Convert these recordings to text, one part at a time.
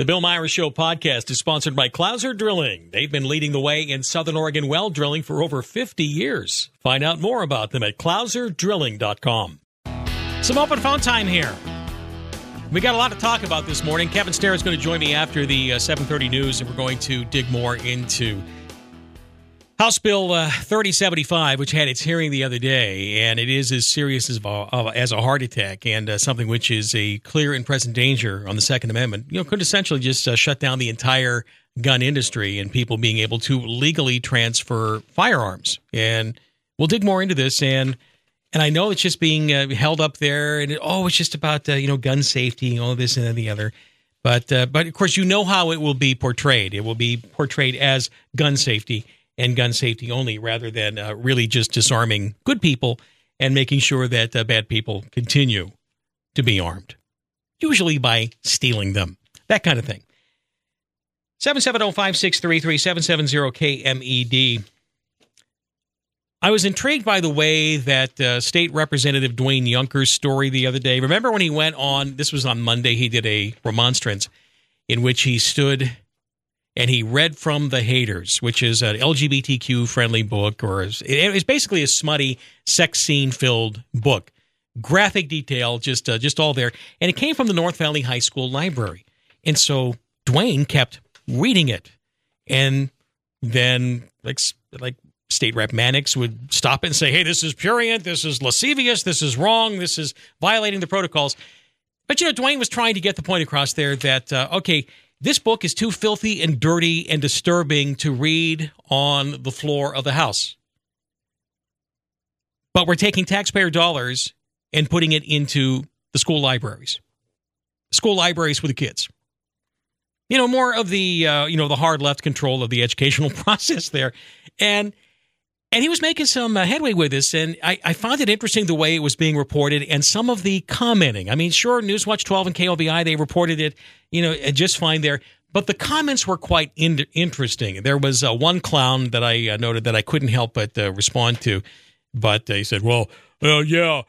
The Bill Myers Show podcast is sponsored by Clouser Drilling. They've been leading the way in Southern Oregon well drilling for over 50 years. Find out more about them at clouserdrilling.com. Some open phone time here. We got a lot to talk about this morning. Kevin Starr is going to join me after the 7:30 news, and we're going to dig more into House Bill 3075, which had its hearing the other day, and it is as serious as a heart attack, and something which is a clear and present danger on the Second Amendment. Could essentially just shut down the entire gun industry and people being able to legally transfer firearms. And we'll dig more into this, and I know it's just being held up there, and it's just about gun safety and all this and the other. But of course, how it will be portrayed. It will be portrayed as gun safety and gun safety only, rather than really just disarming good people and making sure that bad people continue to be armed, usually by stealing them, that kind of thing. 770-5633-770-KMED. I was intrigued by the way that State Representative Dwayne Younker's story the other day. Remember when he went on, this was on Monday, he did a remonstrance in which he stood and he read from The Haters, which is an LGBTQ-friendly book, or it's basically a smutty, sex scene-filled book. Graphic detail, just all there. And it came from the North Valley High School library. And so Dwayne kept reading it. And then, like State Rep Mannix would stop it and say, hey, this is prurient, this is lascivious, this is wrong, this is violating the protocols. But, Dwayne was trying to get the point across there that, this book is too filthy and dirty and disturbing to read on the floor of the House. But we're taking taxpayer dollars and putting it into the school libraries. School libraries for the kids. More of the, the hard left control of the educational process there. And he was making some headway with this, and I found it interesting the way it was being reported and some of the commenting. I mean, sure, Newswatch 12 and KLBI, they reported it, just fine there. But the comments were quite interesting. There was one clown that I noted that I couldn't help but respond to. But he said, well, a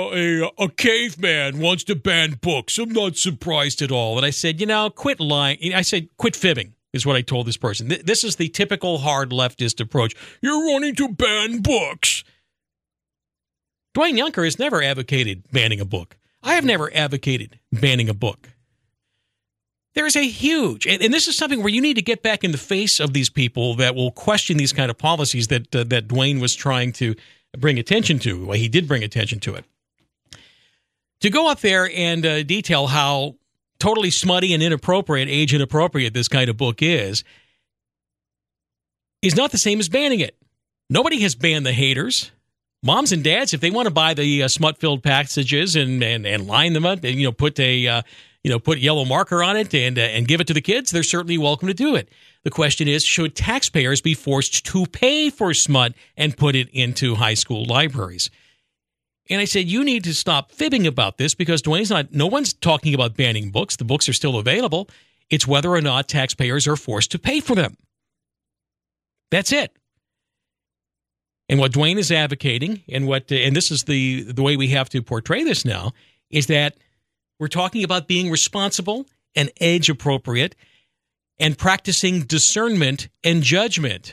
caveman wants to ban books. I'm not surprised at all. And I said, quit lying. I said, quit fibbing. Is what I told this person. This is the typical hard leftist approach. You're wanting to ban books. Dwayne Younker has never advocated banning a book. I have never advocated banning a book. There is a huge, and this is something where you need to get back in the face of these people that will question these kind of policies that Dwayne was trying to bring attention to. Well, he did bring attention to it. To go up there and detail how totally smutty and inappropriate, age inappropriate this kind of book is not the same as banning it. Nobody has banned The Haters. Moms and dads, if they want to buy the smut-filled passages and line them up and put yellow marker on it and give it to the kids, they're certainly welcome to do it. The question is, should taxpayers be forced to pay for smut and put it into high school libraries? And I said, you need to stop fibbing about this because no one's talking about banning books. The books are still available. It's whether or not taxpayers are forced to pay for them. That's it. And what Dwayne is advocating, and this is the way we have to portray this now, is that we're talking about being responsible and age appropriate and practicing discernment and judgment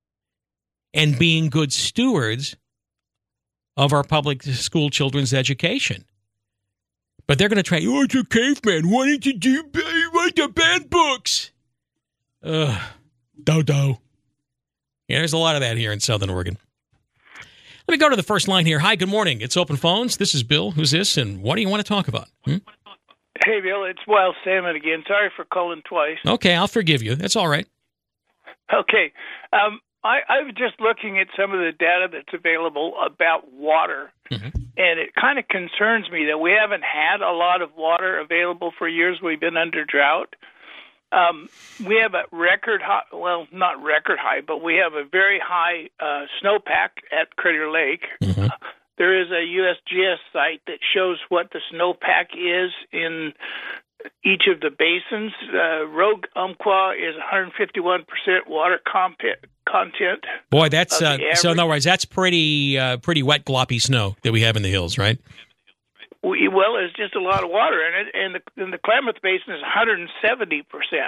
and being good stewards of our public school children's education. But they're going to try, it's a caveman wanting to ban books. Dodo. Yeah, there's a lot of that here in Southern Oregon. Let me go to the first line here. Hi, good morning. It's Open Phones. This is Bill. Who's this, and what do you want to talk about? Hey, Bill, it's Wild Salmon again. Sorry for calling twice. Okay, I'll forgive you. That's all right. Okay. I was just looking at some of the data that's available about water, and it kind of concerns me that we haven't had a lot of water available for years. We've been under drought. We have a record high, well, not record high, but we have a very high snowpack at Crater Lake. There is a USGS site that shows what the snowpack is in each of the basins. Rogue Umpqua is 151% water content. Boy, that's so in other words, that's pretty wet, gloppy snow that we have in the hills, right? well, there's just a lot of water in it, and the Klamath Basin is 170%.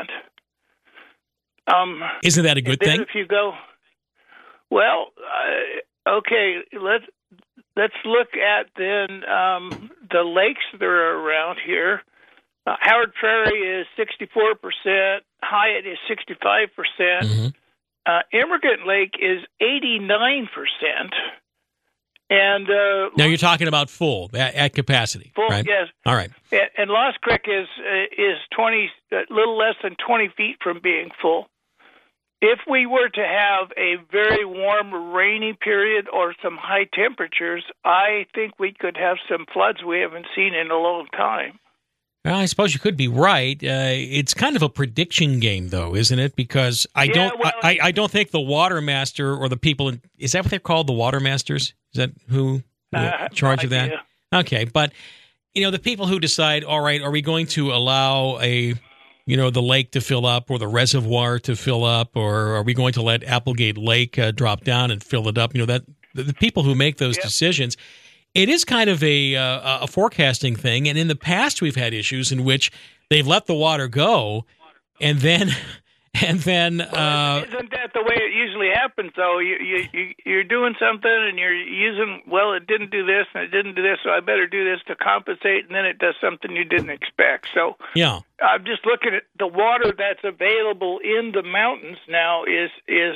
Isn't that a good thing? If you go, well, okay, let's look at then the lakes that are around here. Howard Prairie is 64%. Hyatt is 65%. Mm-hmm. Immigrant Lake is 89%. And now you're talking about full at capacity, full, right? Yes. All right. And Lost Creek is 20, a little less than 20 feet from being full. If we were to have a very warm, rainy period or some high temperatures, I think we could have some floods we haven't seen in a long time. Well, I suppose you could be right. It's kind of a prediction game, though, isn't it? Because I don't think the water master or the people is that what they're called, the water masters? Is that who in charge of that? Okay, but the people who decide, all right, are we going to allow the lake to fill up or the reservoir to fill up, or are we going to let Applegate Lake drop down and fill it up? That the people who make those decisions. It is kind of a forecasting thing, and in the past we've had issues in which they've let the water go, and then isn't that the way it usually happens? Though you're doing something and you're using it didn't do this and it didn't do this, so I better do this to compensate, and then it does something you didn't expect. So yeah, I'm just looking at the water that's available in the mountains now is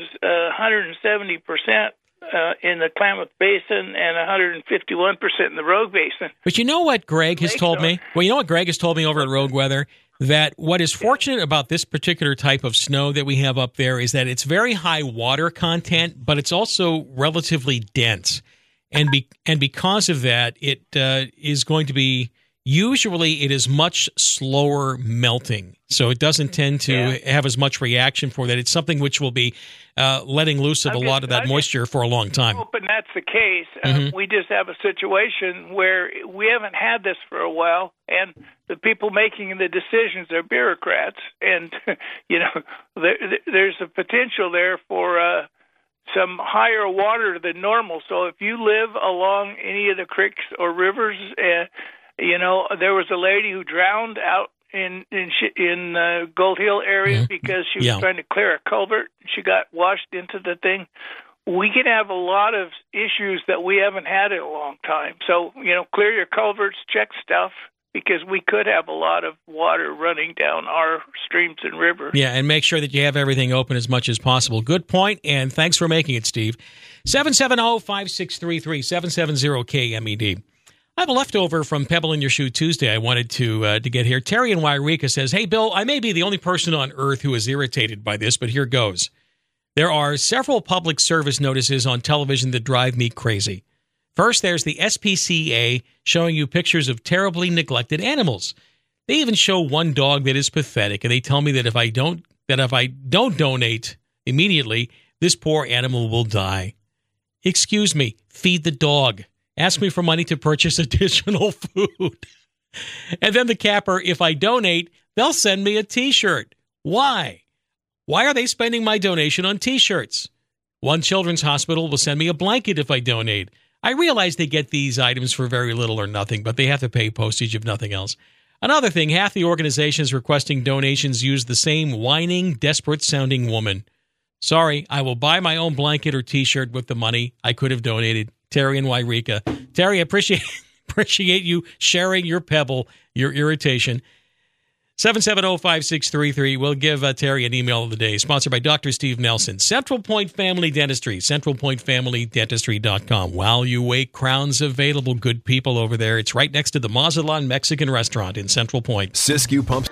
170%. In the Klamath Basin and 151% in the Rogue Basin. But you know what Greg has told me? Well, you know what Greg has told me over at Rogue Weather? That what is fortunate about this particular type of snow that we have up there is that it's very high water content, but it's also relatively dense. And because of that, it is going to be, usually it is much slower melting. So it doesn't tend to have as much reaction for that. It's something which will be letting loose of a lot of that moisture for a long time. I hope that's the case. We just have a situation where we haven't had this for a while, and the people making the decisions are bureaucrats. And, there's a potential there for some higher water than normal. So if you live along any of the creeks or rivers, there was a lady who drowned out in Gold Hill area because she was trying to clear a culvert. She got washed into the thing. We can have a lot of issues that we haven't had in a long time. So, clear your culverts, check stuff, because we could have a lot of water running down our streams and rivers. Yeah, and make sure that you have everything open as much as possible. Good point, and thanks for making it, Steve. 770-5633, 770-KMED. I have a leftover from Pebble in Your Shoe Tuesday I wanted to get here. Terry in Wairika says, hey, Bill, I may be the only person on earth who is irritated by this, but here goes. There are several public service notices on television that drive me crazy. First, there's the SPCA showing you pictures of terribly neglected animals. They even show one dog that is pathetic, and they tell me that if I don't donate immediately, this poor animal will die. Excuse me, feed the dog. Ask me for money to purchase additional food. And then the capper, if I donate, they'll send me a T-shirt. Why? Why are they spending my donation on T-shirts? One children's hospital will send me a blanket if I donate. I realize they get these items for very little or nothing, but they have to pay postage if nothing else. Another thing, half the organizations requesting donations use the same whining, desperate-sounding woman. Sorry, I will buy my own blanket or T-shirt with the money I could have donated. Terry in Wairika. Terry, appreciate you sharing your pebble, your irritation. 770-5633. We'll give Terry an email of the day. Sponsored by Dr. Steve Nelson. Central Point Family Dentistry. CentralPointFamilyDentistry.com. While you wait, crowns available. Good people over there. It's right next to the Mazatlan Mexican restaurant in Central Point. Siskiyou Pumps.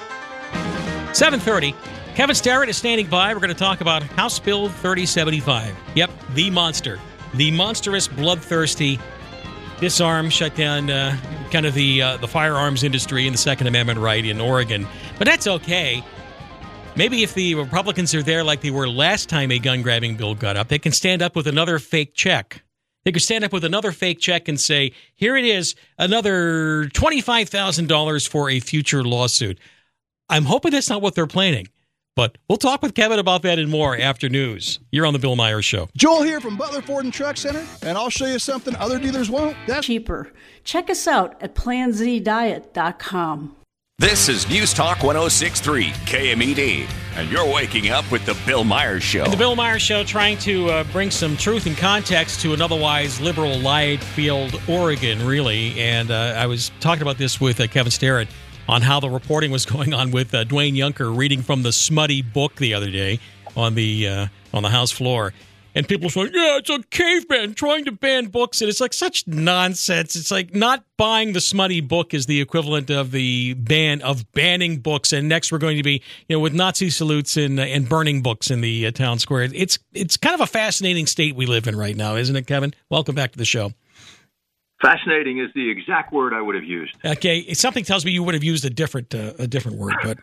7:30. Kevin Starrett is standing by. We're going to talk about House Bill 3075. Yep, the monster. The monstrous, bloodthirsty, disarm, shut down kind of the firearms industry and the Second Amendment right in Oregon. But that's okay. Maybe if the Republicans are there like they were last time a gun-grabbing bill got up, they can stand up with another fake check. They could stand up with another fake check and say, here it is, another $25,000 for a future lawsuit. I'm hoping that's not what they're planning. But we'll talk with Kevin about that and more after news. You're on the Bill Myers Show. Joel here from Butler Ford and Truck Center, and I'll show you something other dealers won't. That's cheaper. Check us out at PlanZDiet.com. This is News Talk 106.3 KMED, and you're waking up with the Bill Myers Show. And the Bill Myers Show trying to bring some truth and context to an otherwise liberal Liefeld, Oregon, really. And I was talking about this with Kevin Starrett on how the reporting was going on with Dwayne Yunker reading from the smutty book the other day on the House floor. And people were saying, yeah, it's a caveman trying to ban books. And it's like such nonsense. It's like not buying the smutty book is the equivalent of the ban of banning books. And next we're going to be, with Nazi salutes and burning books in the town square. It's kind of a fascinating state we live in right now, isn't it, Kevin? Welcome back to the show. Fascinating is the exact word I would have used. Okay, something tells me you would have used a different word, but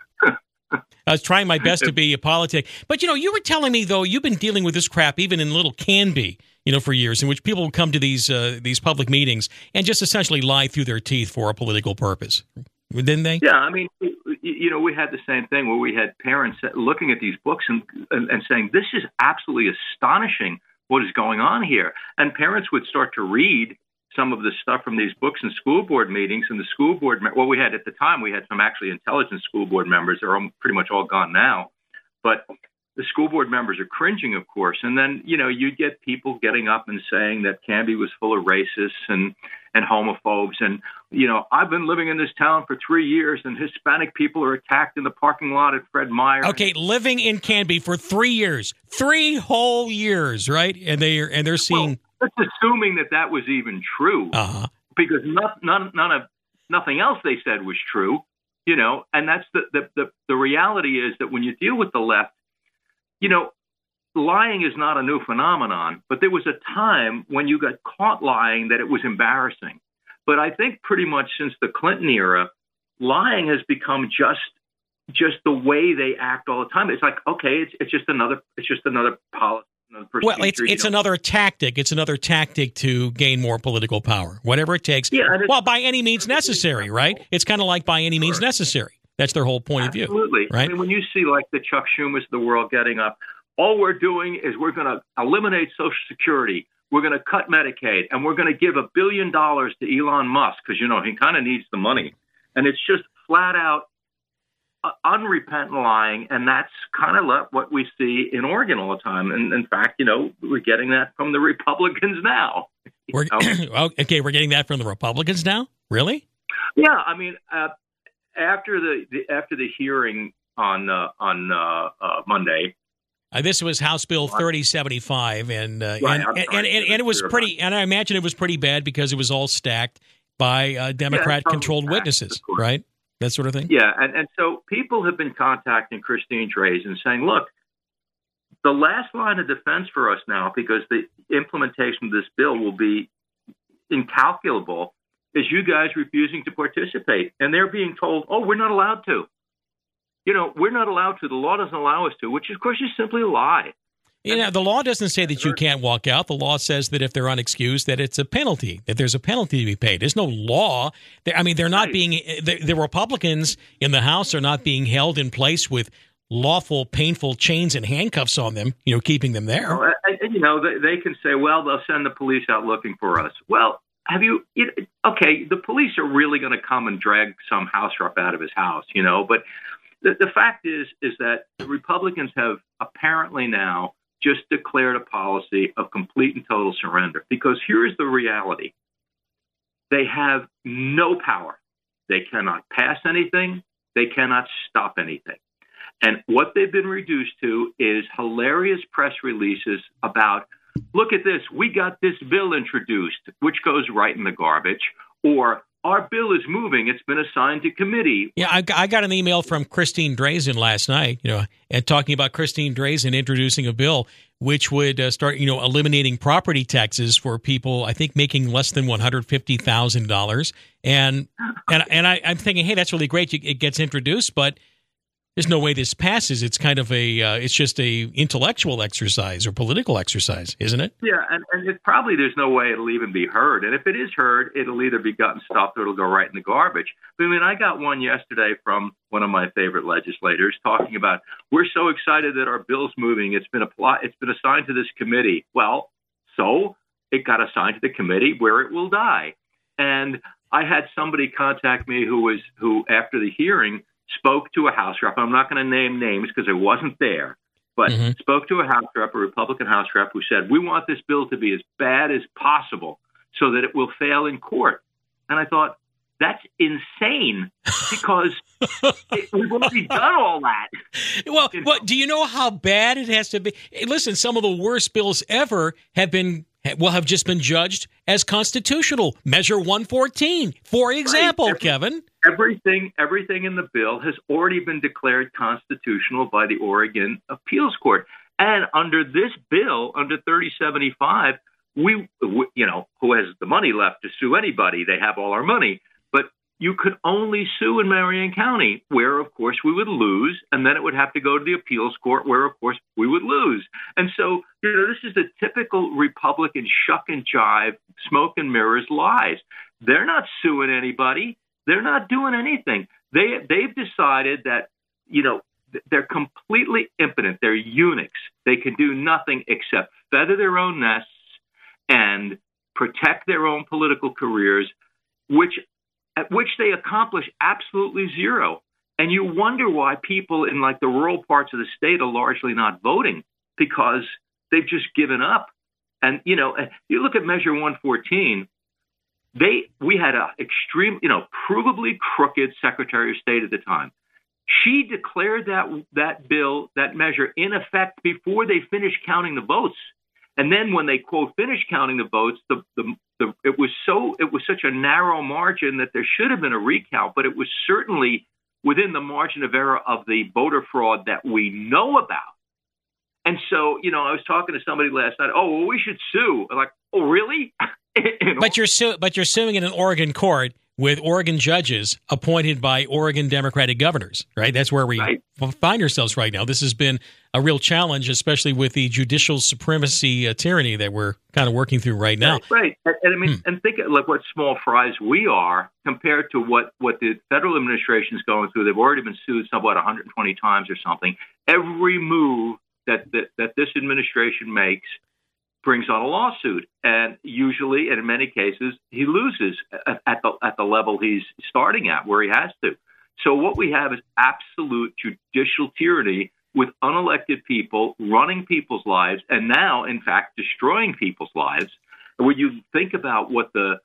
I was trying my best to be a politic. But, you were telling me, though, you've been dealing with this crap even in Little Canby, for years, in which people will come to these public meetings and just essentially lie through their teeth for a political purpose. Didn't they? Yeah, I mean, we had the same thing where we had parents looking at these books and saying, this is absolutely astonishing what is going on here. And parents would start to read some of the stuff from these books in school board meetings, and the school board, we had at the time, we had some actually intelligent school board members. They're pretty much all gone now. But the school board members are cringing, of course. And then, you'd get people getting up and saying that Canby was full of racists and homophobes. And, I've been living in this town for 3 years, and Hispanic people are attacked in the parking lot at Fred Meyer. Okay, living in Canby for 3 years, 3 whole years, right? And they're seeing. Well, that's assuming that was even true, because nothing else they said was true, And that's the reality is that when you deal with the left, lying is not a new phenomenon. But there was a time when you got caught lying that it was embarrassing. But I think pretty much since the Clinton era, lying has become just the way they act all the time. It's like, okay, it's just another policy. Well, it's another tactic. It's another tactic to gain more political power, whatever it takes. Yeah, by any means necessary, right? It's kind of like by any means necessary. That's their whole point of view. Absolutely. Right? I mean, when you see like the Chuck Schumers of the world getting up, all we're doing is we're going to eliminate Social Security. We're going to cut Medicaid, and we're going to give $1 billion to Elon Musk because, he kind of needs the money. And it's just flat out unrepentant lying, and that's kind of what we see in Oregon all the time. And in fact, we're getting that from the Republicans now. We're getting that from the Republicans now? Really? Yeah, I mean, after the hearing on Monday. This was House Bill 3075, and it was pretty. And I imagine it was pretty bad because it was all stacked by Democrat-controlled witnesses, right? That sort of thing? Yeah, and so people have been contacting Christine Drazan and saying, look, the last line of defense for us now, because the implementation of this bill will be incalculable, is you guys refusing to participate. And they're being told, we're not allowed to. We're not allowed to. The law doesn't allow us to, which, of course, is simply a lie. The law doesn't say that you can't walk out. The law says that if they're unexcused, that it's a penalty, that there's a penalty to be paid. There's no law. They're not being the Republicans in the House are not being held in place with lawful, painful chains and handcuffs on them, keeping them there. Well, they can say, well, they'll send the police out looking for us. Well, the police are really going to come and drag some house rep out of his house, but the fact is that the Republicans have apparently now just declared a policy of complete and total surrender. Because here's the reality. They have no power. They cannot pass anything. They cannot stop anything. And what they've been reduced to is hilarious press releases about, look at this, we got this bill introduced, which goes right in the garbage, or our bill is moving. It's been assigned to committee. Yeah, I got an email from Christine Drazan last night, and talking about Christine Drazan introducing a bill which would start, eliminating property taxes for people, I think, making less than $150,000. And I'm thinking, hey, that's really great. It gets introduced, but there's no way this passes. It's kind of it's just a intellectual exercise or political exercise, isn't it? Yeah, and there's no way it'll even be heard. And if it is heard, it'll either be gotten stopped or it'll go right in the garbage. But, I mean, I got one yesterday from one of my favorite legislators talking about, we're so excited that our bill's moving. It's been assigned to this committee. Well, so it got assigned to the committee where it will die. And I had somebody contact me who after the hearing spoke to a House rep. I'm not going to name names because I wasn't there, but spoke to a House rep, a Republican House rep, who said, we want this bill to be as bad as possible so that it will fail in court. And I thought, that's insane because we've already done all that. Well, do you know how bad it has to be? Listen, some of the worst bills ever have just been judged as constitutional. Measure 114, for example, right. Kevin. Everything in the bill has already been declared constitutional by the Oregon Appeals Court. And under this bill, under 3075, we who has the money left to sue anybody? They have all our money. But you could only sue in Marion County, where, of course, we would lose. And then it would have to go to the appeals court, where, of course, we would lose. And so, this is the typical Republican shuck and jive, smoke and mirrors lies. They're not suing anybody. They're not doing anything. They've decided that, they're completely impotent. They're eunuchs. They can do nothing except feather their own nests and protect their own political careers, at which they accomplish absolutely zero. And you wonder why people in the rural parts of the state are largely not voting, because they've just given up. And, you look at Measure 114, we had a extreme, provably crooked Secretary of State at the time. She declared that bill, that measure, in effect before they finished counting the votes. And then when they, quote, finished counting the votes, it was such a narrow margin that there should have been a recount, but it was certainly within the margin of error of the voter fraud that we know about. And so, I was talking to somebody last night. Oh, well, we should sue. I'm like, oh, really? But you're suing in an Oregon court with Oregon judges appointed by Oregon Democratic governors, right? That's where we find ourselves right now. This has been a real challenge, especially with the judicial supremacy tyranny that we're kind of working through right now. Right. And I mean, and think what small fries we are compared to what the federal administration is going through. They've already been sued somewhat 120 times or something. Every move that this administration makes brings on a lawsuit, and usually, and in many cases, he loses at the level he's starting at, where he has to. So what we have is absolute judicial tyranny with unelected people running people's lives, and now, in fact, destroying people's lives. And when you think about what the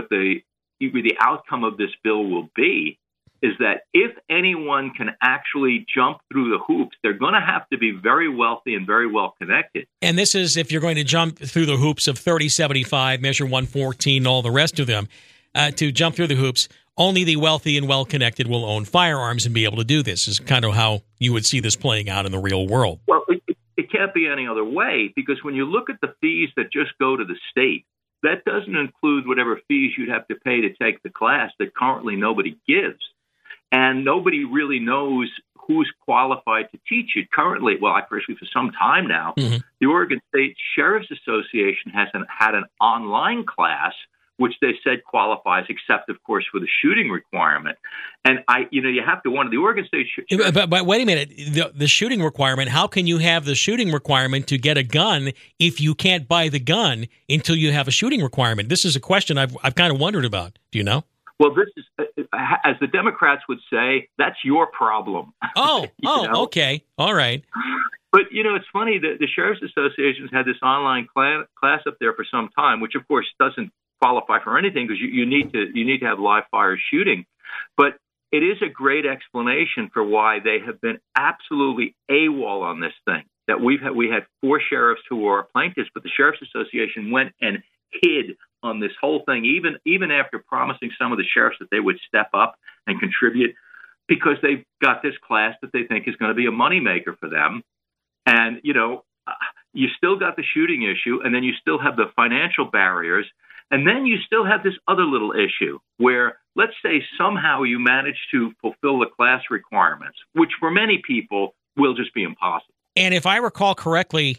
outcome of this bill will be, is that if anyone can actually jump through the hoops, they're going to have to be very wealthy and very well connected. And this is if you're going to jump through the hoops of 3075, Measure 114, all the rest of them. To jump through the hoops, only the wealthy and well-connected will own firearms and be able to do this, is kind of how you would see this playing out in the real world. Well, it can't be any other way, because when you look at the fees that just go to the state, that doesn't include whatever fees you'd have to pay to take the class that currently nobody gives. And nobody really knows who's qualified to teach it currently. Well, actually, for some time now, the Oregon State Sheriff's Association has had an online class, which they said qualifies, except, of course, for the shooting requirement. And you have to wonder, the Oregon State But wait a minute, the shooting requirement, how can you have the shooting requirement to get a gun if you can't buy the gun until you have a shooting requirement? This is a question I've kind of wondered about. Do you know? Well, this is, as the Democrats would say, that's your problem. Oh, okay. All right. But, it's funny that the Sheriff's Association's had this online class up there for some time, which, of course, doesn't qualify for anything because you need to have live fire shooting. But it is a great explanation for why they have been absolutely AWOL on this thing. That we had 4 sheriffs who were plaintiffs, but the Sheriff's Association went and hid on this whole thing, even after promising some of the sheriffs that they would step up and contribute, because they've got this class that they think is going to be a moneymaker for them. And, you still got the shooting issue, and then you still have the financial barriers. And then you still have this other little issue where, let's say somehow you manage to fulfill the class requirements, which for many people will just be impossible. And if I recall correctly,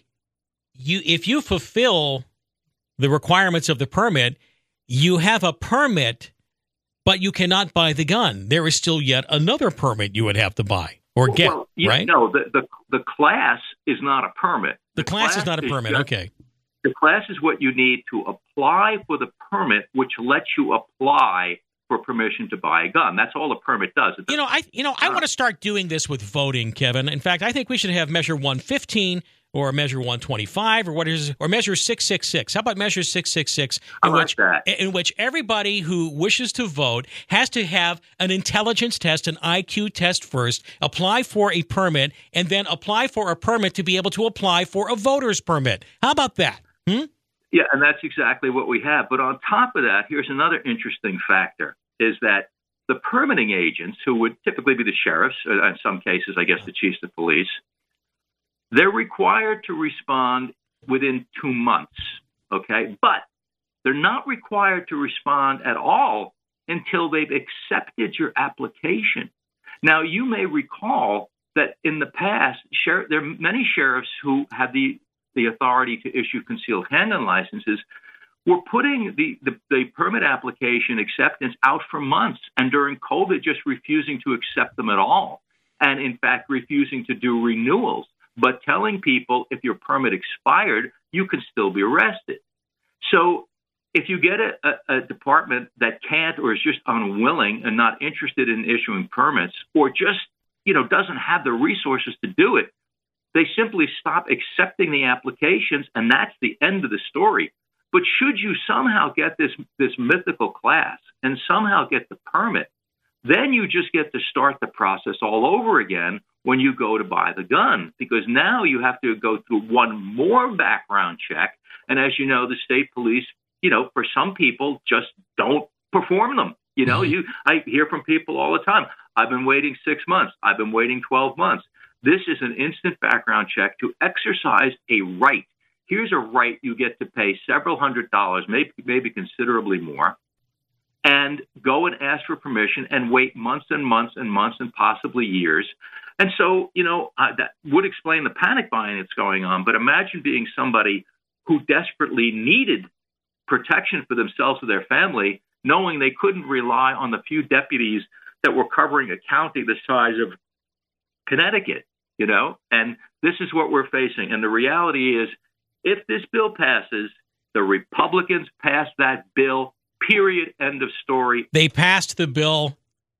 if you fulfill the requirements of the permit, you have a permit, but you cannot buy the gun. There is still yet another permit you would have to buy or get, right? No, the class is not a permit. The class is not a permit, okay. The class is what you need to apply for the permit, which lets you apply for permission to buy a gun. That's all a permit does. I want to start doing this with voting, Kevin. In fact, I think we should have Measure 115 or Measure 125 or Measure 666. How about Measure 666, in which everybody who wishes to vote has to have an intelligence test, an IQ test first, apply for a permit, and then apply for a permit to be able to apply for a voter's permit. How about that? Yeah, and that's exactly what we have. But on top of that, here's another interesting factor, is that the permitting agents, who would typically be the sheriffs, in some cases, I guess the chiefs of police, they're required to respond within 2 months, okay? But they're not required to respond at all until they've accepted your application. Now, you may recall that in the past, there are many sheriffs who have the authority to issue concealed handgun licenses were putting the permit application acceptance out for months, and during COVID, just refusing to accept them at all, and in fact, refusing to do renewals, but telling people if your permit expired, you can still be arrested. So if you get a department that can't or is just unwilling and not interested in issuing permits, or just doesn't have the resources to do it, they simply stop accepting the applications, and that's the end of the story. But should you somehow get this mythical class and somehow get the permit, then you just get to start the process all over again when you go to buy the gun, because now you have to go through one more background check. And as you know, the state police, for some people just don't perform them. I hear from people all the time, I've been waiting 6 months. I've been waiting 12 months. This is an instant background check to exercise a right. Here's a right you get to pay several $100s, maybe considerably more, and go and ask for permission and wait months and months and months and possibly years. And so, that would explain the panic buying that's going on. But imagine being somebody who desperately needed protection for themselves or their family, knowing they couldn't rely on the few deputies that were covering a county the size of Connecticut, and this is what we're facing. And the reality is, if this bill passes, the Republicans passed that bill, period, end of story. They passed the bill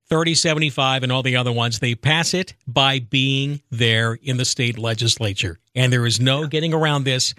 3075 and all the other ones. They pass it by being there in the state legislature. And there is no getting around this.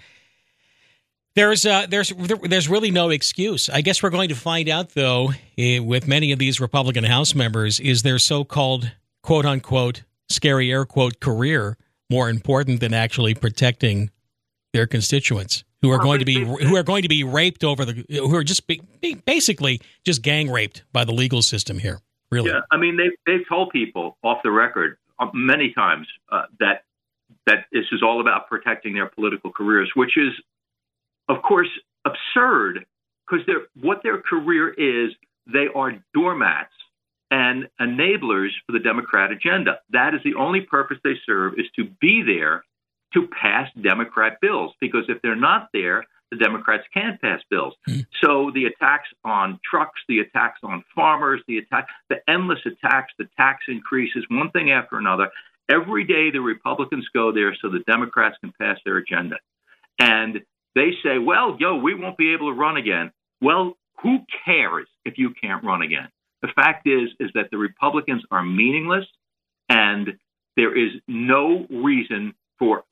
There's really no excuse. I guess we're going to find out, though, with many of these Republican House members, is their so-called, quote-unquote, scary air quote career more important than actually protecting their constituents who are going to be raped who are just basically just gang raped by the legal system here. Really? Yeah, I mean they've told people off the record many times that this is all about protecting their political careers, which is, of course, absurd, because what their career is, they are doormats and enablers for the Democrat agenda. That is the only purpose they serve, is to be there to pass Democrat bills, because if they're not there, the Democrats can't pass bills. So the attacks on trucks, the attacks on farmers, the endless attacks, the tax increases, one thing after another. Every day the Republicans go there so the Democrats can pass their agenda. And they say, well, we won't be able to run again. Well, who cares if you can't run again? The fact is that the Republicans are meaningless, and there is no reason for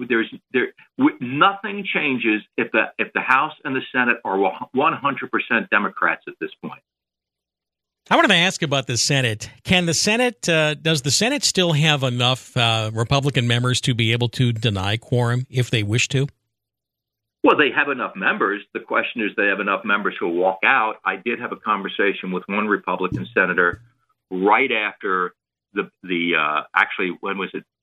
nothing changes if the House and the Senate are 100% Democrats at this point. I wanted to ask about the Senate. Can the Senate does the Senate still have enough Republican members to be able to deny quorum if they wish to? Well, they have enough members. The question is, they have enough members who will walk out. I did have a conversation with one Republican senator right after actually, when was it?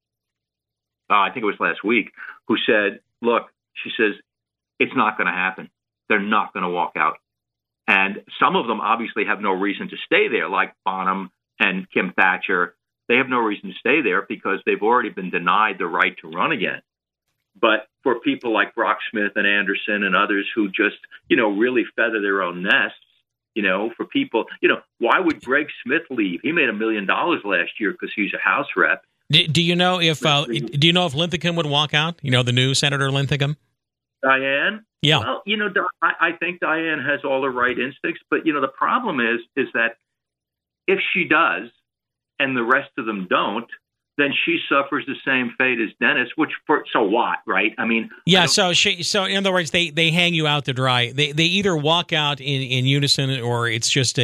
I think it was last week, who said, look, she says, it's not going to happen. They're not going to walk out. And some of them obviously have no reason to stay there, like Bonham and Kim Thatcher. They have no reason to stay there because they've already been denied the right to run again. But for people like Brock Smith and Anderson and others who just, really feather their own nests, for people, why would Greg Smith leave? He made $1 million last year because he's a House rep. Do you know if Linthicum would walk out? The new Senator Linthicum? Diane? Yeah. Well, I think Diane has all the right instincts, but the problem is that if she does and the rest of them don't, then she suffers the same fate as Dennis, so what, right? I mean, yeah. So in other words, they hang you out to dry. They either walk out in unison, or it's just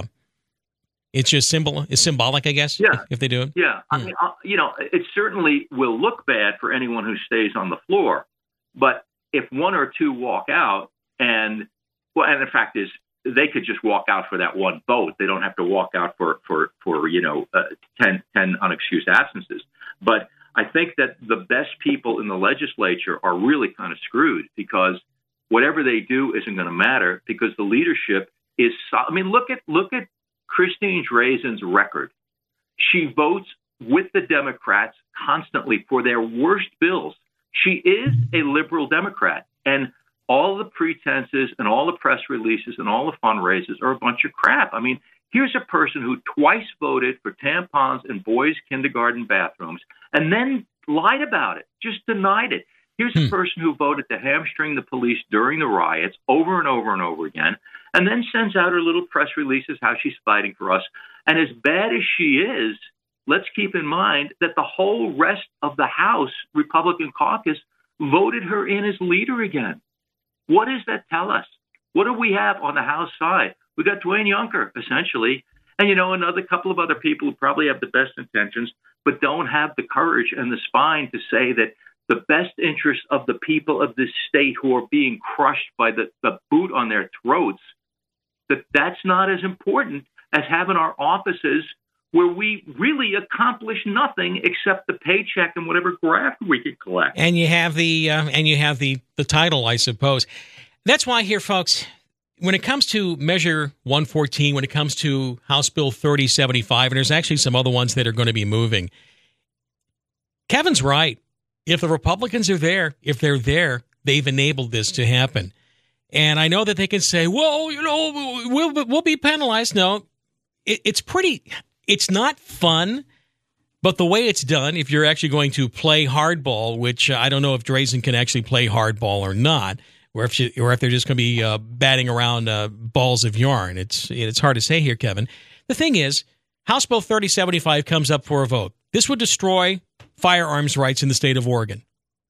it's symbolic, I guess. Yeah. If they do it. Yeah. I mean, it certainly will look bad for anyone who stays on the floor, but if one or two walk out, and the fact is, they could just walk out for that one vote. They don't have to walk out for 10 unexcused absences. But I think that the best people in the legislature are really kind of screwed, because whatever they do isn't going to matter, because the leadership is. I mean, look at Christine Drazen's record. She votes with the Democrats constantly for their worst bills. She is a liberal Democrat, and all the pretenses and all the press releases and all the fundraisers are a bunch of crap. I mean, here's a person who twice voted for tampons in boys' kindergarten bathrooms and then lied about it, just denied it. Here's a person who voted to hamstring the police during the riots over and over and over again, and then sends out her little press releases how she's fighting for us. And as bad as she is, let's keep in mind that the whole rest of the House Republican caucus voted her in as leader again. What does that tell us? What do we have on the House side? We got Dwayne Juncker, essentially, and, another couple of other people who probably have the best intentions, but don't have the courage and the spine to say that the best interests of the people of this state who are being crushed by the boot on their throats, that's not as important as having our offices where we really accomplish nothing except the paycheck and whatever graft we can collect. And you have the title, I suppose. That's why here, folks, when it comes to Measure 114, when it comes to House Bill 3075, and there's actually some other ones that are going to be moving, Kevin's right. If the Republicans are there, if they're there, they've enabled this to happen. And I know that they can say, well, we'll be penalized. No, it's not fun, but the way it's done, if you're actually going to play hardball, which I don't know if Drazen can actually play hardball or not, or if they're just going to be batting around balls of yarn. It's hard to say here, Kevin. The thing is, House Bill 3075 comes up for a vote. This would destroy firearms rights in the state of Oregon.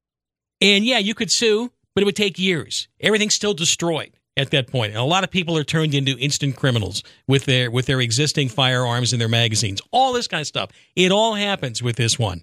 And yeah, you could sue, but it would take years. Everything's still destroyed at that point. And a lot of people are turned into instant criminals with their existing firearms and their magazines. All this kind of stuff. It all happens with this one.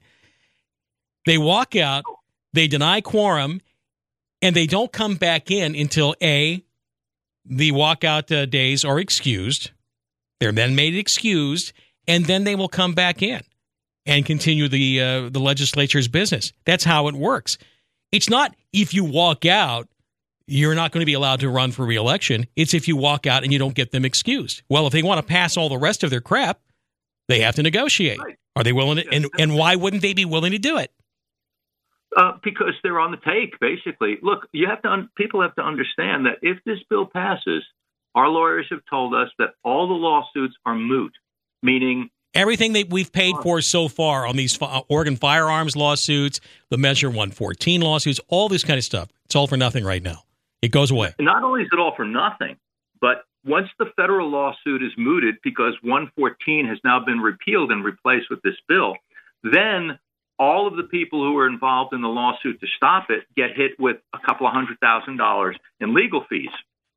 They walk out, they deny quorum, and they don't come back in until A, the walkout days are excused. They're then made excused, and then they will come back in and continue the legislature's business. That's how it works. It's not if you walk out, you're not going to be allowed to run for re-election. It's if you walk out and you don't get them excused. Well, if they want to pass all the rest of their crap, they have to negotiate. Right. Are they willing to? And why wouldn't they be willing to do it? Because they're on the take, basically. Look, people have to understand that if this bill passes, our lawyers have told us that all the lawsuits are moot, meaning everything that we've paid for so far on these Oregon firearms lawsuits, the Measure 114 lawsuits, all this kind of stuff, it's all for nothing right now. It goes away. Not only is it all for nothing, but once the federal lawsuit is mooted because 114 has now been repealed and replaced with this bill, then all of the people who are involved in the lawsuit to stop it get hit with a couple of $100,000 in legal fees.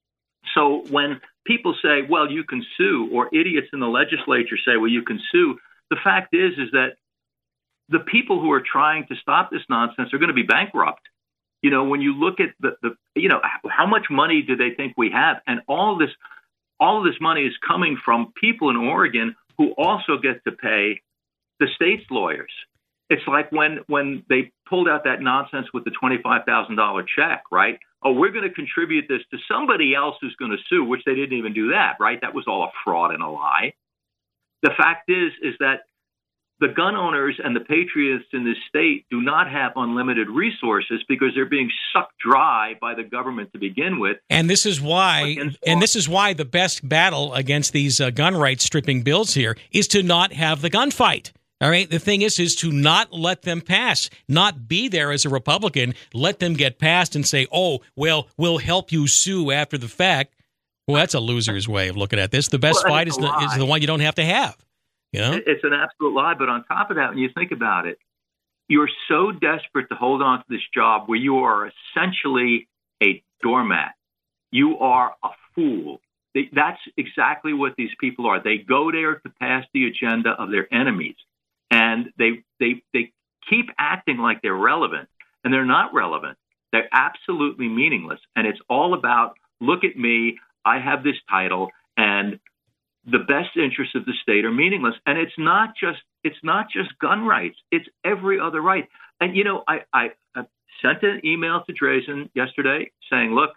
So when people say, well, you can sue, or idiots in the legislature say, well, you can sue, the fact is that the people who are trying to stop this nonsense are going to be bankrupt. When you look at how much money do they think we have? And all of this money is coming from people in Oregon who also get to pay the state's lawyers. It's like when they pulled out that nonsense with the $25,000 check, right? Oh, we're going to contribute this to somebody else who's going to sue, which they didn't even do that, right? That was all a fraud and a lie. The fact is that the gun owners and the patriots in this state do not have unlimited resources because they're being sucked dry by the government to begin with. And this is why the best battle against these gun rights stripping bills here is to not have the gunfight. All right. The thing is to not let them pass, not be there as a Republican, let them get passed and say, oh, well, we'll help you sue after the fact. Well, that's a loser's way of looking at this. The best fight is the one you don't have to have. You know? It's an absolute lie. But on top of that, when you think about it, you're so desperate to hold on to this job where you are essentially a doormat. You are a fool. That's exactly what these people are. They go there to pass the agenda of their enemies. And they keep acting like they're relevant, and they're not relevant. They're absolutely meaningless. And it's all about, look at me, I have this title, and the best interests of the state are meaningless. And it's not just gun rights. It's every other right. And, you know, I sent an email to Drazen yesterday saying, look,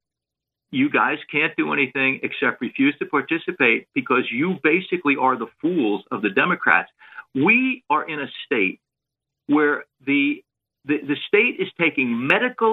you guys can't do anything except refuse to participate because you basically are the fools of the Democrats. We are in a state where the state is taking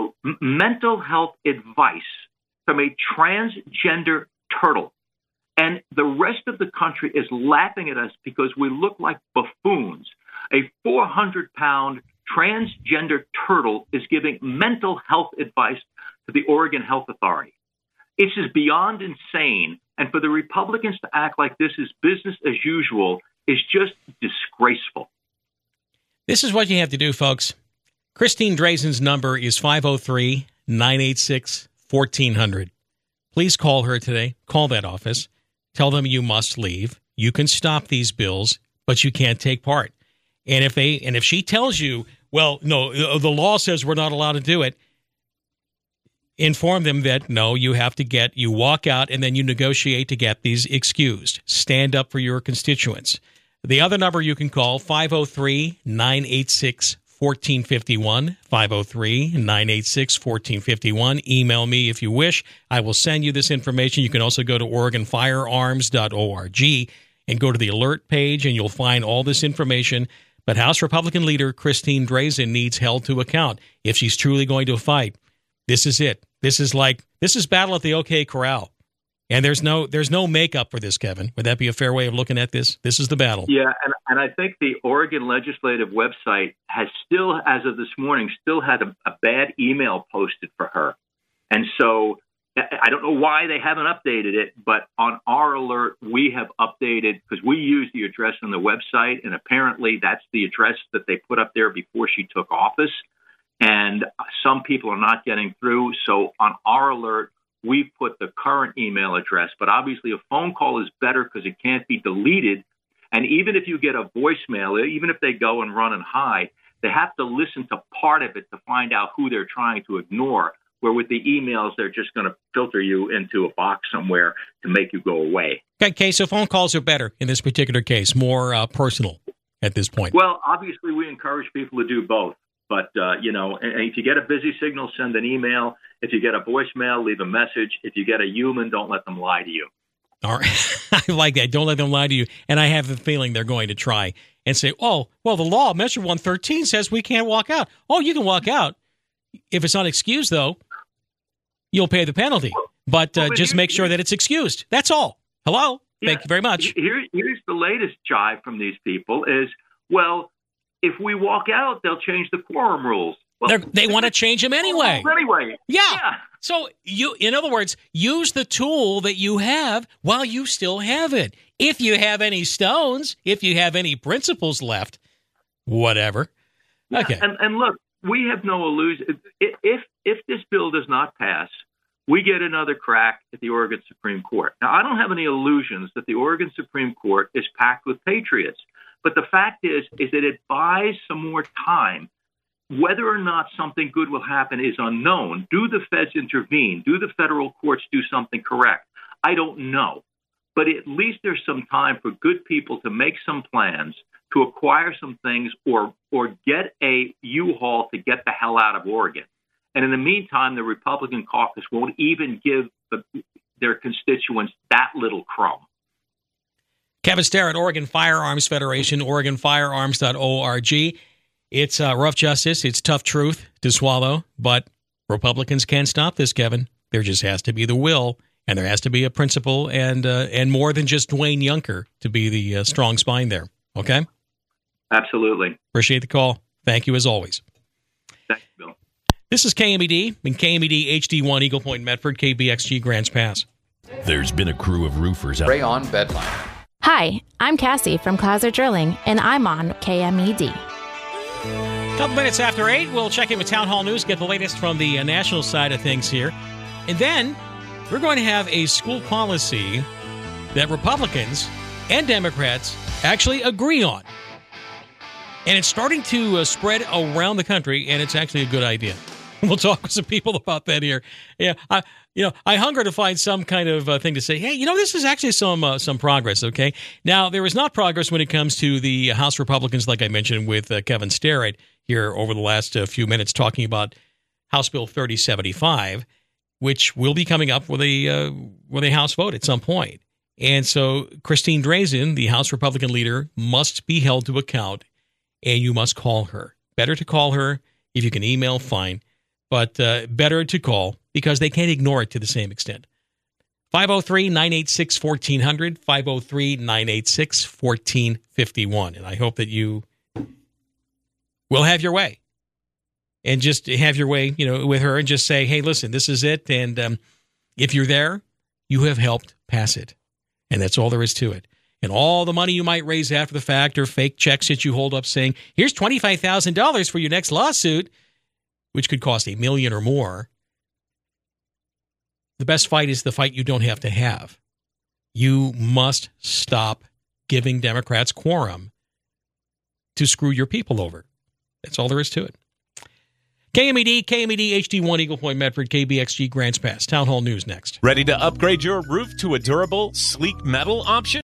mental health advice from a transgender turtle. And the rest of the country is laughing at us because we look like buffoons. A 400-pound transgender turtle is giving mental health advice to the Oregon Health Authority. It's just beyond insane. And for the Republicans to act like this is business as usual is just disgraceful. This is what you have to do, folks. Christine Drazen's number is 503-986-1400. Please call her today. Call that office. Tell them you must leave. You can stop these bills, but you can't take part. And if she tells you, well, no, the law says we're not allowed to do it, inform them that, no, you walk out and then you negotiate to get these excused. Stand up for your constituents. The other number you can call, 503-986-1451, 503-986-1451. Email me if you wish. I will send you this information. You can also go to OregonFirearms.org and go to the alert page, and you'll find all this information. But House Republican leader Christine Drazen needs held to account if she's truly going to fight. This is it. This is battle at the OK Corral. And there's no makeup for this, Kevin. Would that be a fair way of looking at this? This is the battle. Yeah, and I think the Oregon legislative website has still, as of this morning, had a bad email posted for her. And so I don't know why they haven't updated it, but on our alert, we have updated because we use the address on the website, and apparently that's the address that they put up there before she took office. And some people are not getting through. So on our alert, we put the current email address. But obviously a phone call is better because it can't be deleted. And even if you get a voicemail, even if they go and run and hide, they have to listen to part of it to find out who they're trying to ignore. Where with the emails, they're just going to filter you into a box somewhere to make you go away. Okay, so phone calls are better in this particular case, more personal at this point. Well, obviously we encourage people to do both. But, and if you get a busy signal, send an email. If you get a voicemail, leave a message. If you get a human, don't let them lie to you. All right. I like that. Don't let them lie to you. And I have a feeling they're going to try and say, oh, well, the law, Measure 113 says we can't walk out. Oh, you can walk out. If it's not excused, though, you'll pay the penalty. But just make sure that it's excused. That's all. Hello? Yeah, thank you very much. Here's the latest jive from these people is, well, if we walk out, they'll change the quorum rules. Well, they want to change them anyway. Yeah. So in other words, use the tool that you have while you still have it. If you have any stones, if you have any principles left, whatever. Okay. And look, we have no illusion. If this bill does not pass, we get another crack at the Oregon Supreme Court. Now, I don't have any illusions that the Oregon Supreme Court is packed with patriots. But the fact is that it buys some more time. Whether or not something good will happen is unknown. Do the feds intervene? Do the federal courts do something correct? I don't know. But at least there's some time for good people to make some plans, to acquire some things or get a U-Haul to get the hell out of Oregon. And in the meantime, the Republican caucus won't even give their constituents that little crumb. Kevin Starrett, Oregon Firearms Federation, OregonFirearms.org. It's rough justice. It's tough truth to swallow, but Republicans can't stop this, Kevin. There just has to be the will, and there has to be a principle, and more than just Dwayne Yunker to be the strong spine there. Okay? Absolutely. Appreciate the call. Thank you as always. Thanks, Bill. This is KMED and KMED HD1 Eagle Point Medford, KBXG Grants Pass. There's been a crew of roofers out. Rayon Bedline. Hi, I'm Cassie from Klauser Drilling, and I'm on KMED. Couple minutes after 8, we'll check in with Town Hall News, get the latest from the national side of things here. And then we're going to have a school policy that Republicans and Democrats actually agree on. And it's starting to spread around the country, and it's actually a good idea. We'll talk with some people about that here. Yeah, I hunger to find some kind of thing to say, hey, this is actually some progress, okay? Now, there is not progress when it comes to the House Republicans, like I mentioned with Kevin Starrett here over the last few minutes, talking about House Bill 3075, which will be coming up with a House vote at some point. And so Christine Drazan, the House Republican leader, must be held to account, and you must call her. Better to call her. If you can email, fine. But better to call because they can't ignore it to the same extent. 503-986-1400, 503-986-1451. And I hope that you will have your way. And just have your way, with her and just say, hey, listen, this is it. And if you're there, you have helped pass it. And that's all there is to it. And all the money you might raise after the fact or fake checks that you hold up saying, here's $25,000 for your next lawsuit, which could cost $1 million or more. The best fight is the fight you don't have to have. You must stop giving Democrats quorum to screw your people over. That's all there is to it. KMED HD1 Eagle Point Medford, KBXG Grants Pass. Town Hall News next. Ready to upgrade your roof to a durable, sleek metal option?